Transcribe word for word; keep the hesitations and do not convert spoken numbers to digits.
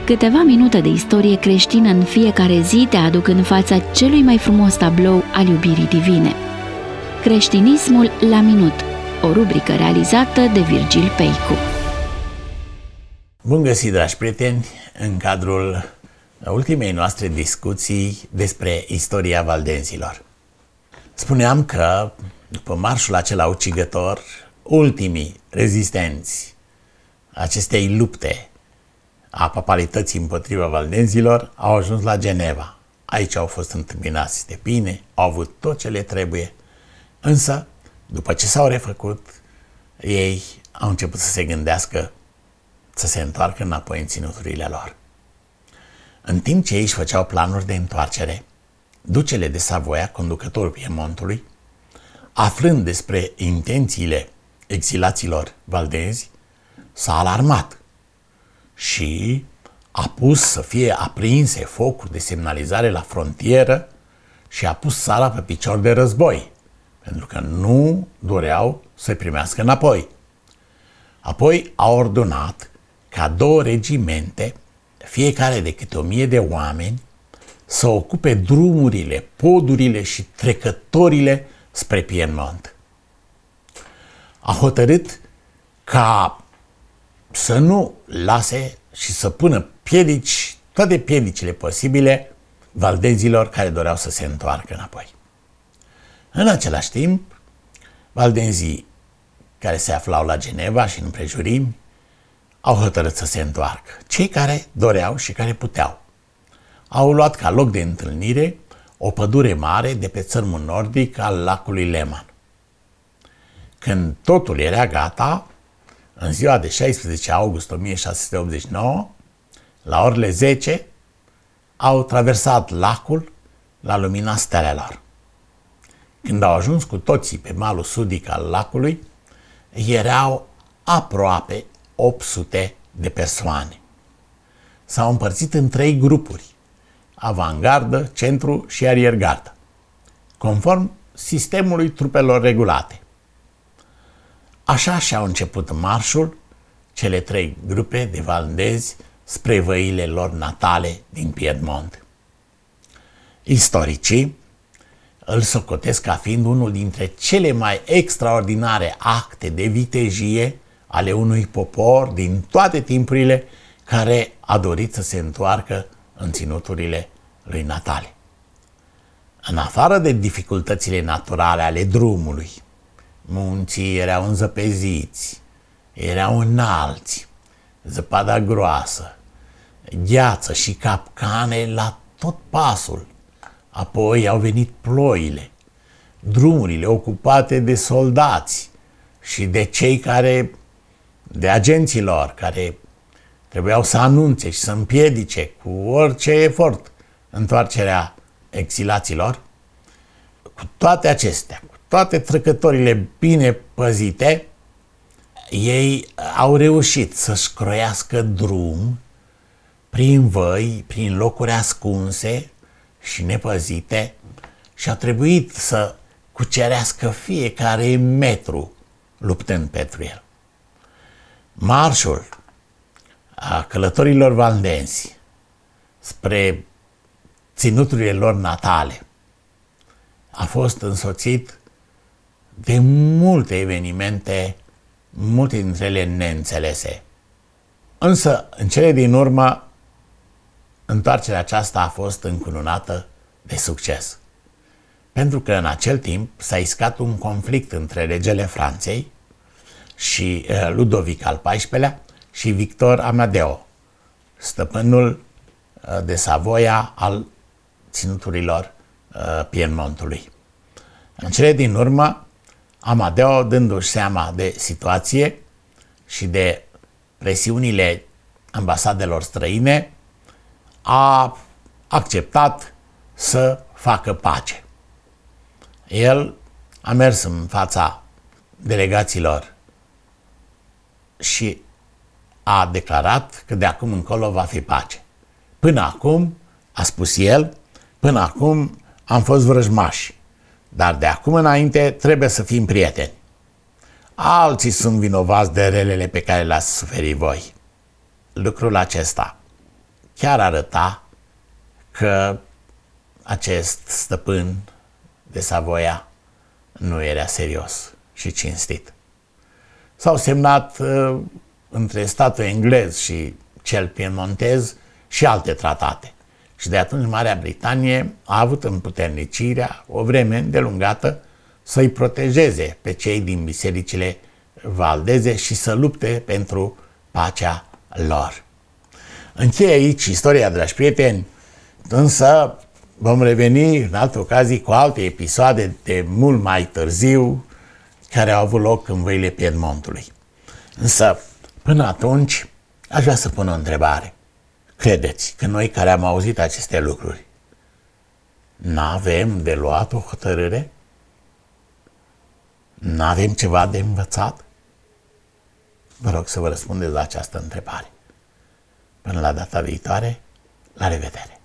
Câteva minute de istorie creștină în fiecare zi te aduc în fața celui mai frumos tablou al iubirii divine. Creștinismul la minut, o rubrică realizată de Virgil Peicu. Bun găsit, dragi prieteni, în cadrul ultimei noastre discuții despre istoria valdenzilor. Spuneam că, după marșul acela ucigător, ultimii rezistenți acestei lupte a papalității împotriva valdenzilor au ajuns la Geneva. Aici au fost întâmpinați de bine, au avut tot ce le trebuie, însă, după ce s-au refăcut, ei au început să se gândească să se întoarcă înapoi în ținuturile lor. În timp ce ei își făceau planuri de întoarcere, ducele de Savoia, conducătorul Piemontului, aflând despre intențiile exilaților valdenzi, s-a alarmat și a pus să fie aprinse focuri de semnalizare la frontieră și a pus țara pe picior de război, pentru că nu doreau să-i primească înapoi. Apoi a ordonat ca două regimente, fiecare de câte o mie de oameni, să ocupe drumurile, podurile și trecătorile spre Piemont. A hotărât ca să nu lase și să pună piedici, toate piedicile posibile, valdenzilor care doreau să se întoarcă înapoi. În același timp, valdenzii care se aflau la Geneva și în împrejurimi au hotărât să se întoarcă. Cei care doreau și care puteau au luat ca loc de întâlnire o pădure mare de pe țărmul nordic al lacului Leman. Când totul era gata, în ziua de șaisprezece august o mie șase sute optzeci și nouă, la orele zece, au traversat lacul la lumina stelelor. Când au ajuns cu toții pe malul sudic al lacului, erau aproape opt sute de persoane. S-au împărțit în trei grupuri, avangardă, centru și ariergardă, conform sistemului trupelor regulate. Așa și-au început marșul cele trei grupe de valdezi spre văile lor natale din Piedmont. Istoricii îl socotesc ca fiind unul dintre cele mai extraordinare acte de vitejie ale unui popor din toate timpurile care a dorit să se întoarcă în ținuturile lui natale. În afară de dificultățile naturale ale drumului, munții erau înzăpeziți, erau înalți, zăpada groasă, gheață și capcane la tot pasul. Apoi au venit ploile, drumurile ocupate de soldați și de cei care, de agenții lor, care trebuiau să anunțe și să împiedice cu orice efort întoarcerea exilaților. Cu toate acestea, cu toate trecătorile bine păzite, ei au reușit să-și croiască drum prin văi, prin locuri ascunse și nepăzite și au trebuit să cucerească fiecare metru luptând pentru el. Marșul a călătorilor valdenzi spre ținuturile lor natale a fost însoțit de multe evenimente, multe dintre ele neînțelese. Însă, în cele din urmă, întoarcerea aceasta a fost încununată de succes. Pentru că în acel timp s-a iscat un conflict între regele Franței și uh, Ludovic al paisprezecelea și Victor Amadeo, stăpânul uh, de Savoia al ținuturilor uh, Piemontului. În cele din urmă, Amadeo, dându-și seama de situație și de presiunile ambasadelor străine, a acceptat să facă pace. El a mers în fața delegaților și a declarat că de acum încolo va fi pace. Până acum, a spus el, până acum am fost vrăjmași, dar de acum înainte trebuie să fim prieteni. Alții sunt vinovați de relele pe care le-ați suferit voi. Lucrul acesta chiar arăta că acest stăpân de Savoia nu era serios și cinstit. S-au semnat uh, între statul englez și cel piemontez și alte tratate. Și de atunci Marea Britanie a avut împuternicirea, o vreme îndelungată, să-i protejeze pe cei din bisericile valdeze și să lupte pentru pacea lor. Încheie aici istoria, dragi prieteni, însă vom reveni în alte ocazii cu alte episoade de mult mai târziu care au avut loc în văile Piedmontului. Însă, până atunci, aș vrea să pun o întrebare. Credeți că noi care am auzit aceste lucruri n-avem de luat o hotărâre? N-avem ceva de învățat? Vă rog să vă răspundeți la această întrebare. Până la data viitoare, la revedere!